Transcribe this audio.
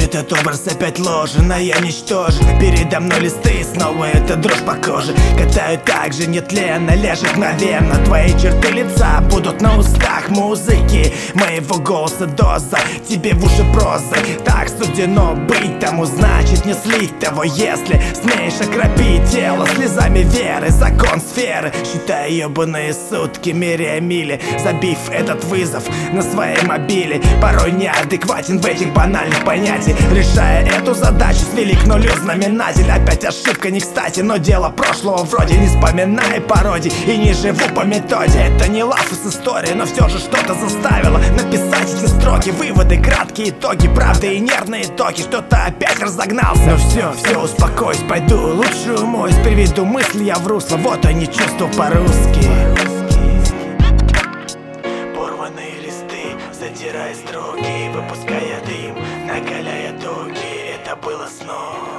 Этот образ опять ложен, а я ничтожен. Передо мной листы, снова эта дрожь по коже. Катаю так же нетленно, ляжет мгновенно. Твои черты лица будут на устах музыки. Моего голоса доза, тебе в уши прозы. Так суждено быть, тому значит не слить того. Если смеешь окропить тело слезами веры, закон сферы. Считаю ебаные сутки, меряя мили, забив этот вызов на своей мобиле. Порой неадекватен в этих банальных понятий, решая эту задачу свели к нулю знаменатель. Опять ошибка не кстати, но дело прошлого вроде. Не вспоминай пародий и не живу по методе. Это не лаф из истории, но все же что-то заставило написать эти строки. Выводы, краткие итоги, правды и нервные токи. Что-то опять разогнался. Но все, успокойся, пойду лучше умоюсь. Приведу мысли я в русло, вот они чувства по-русски. Порванные листы, задирая строки, выпуская дым, накаляя дуги. Это было сном.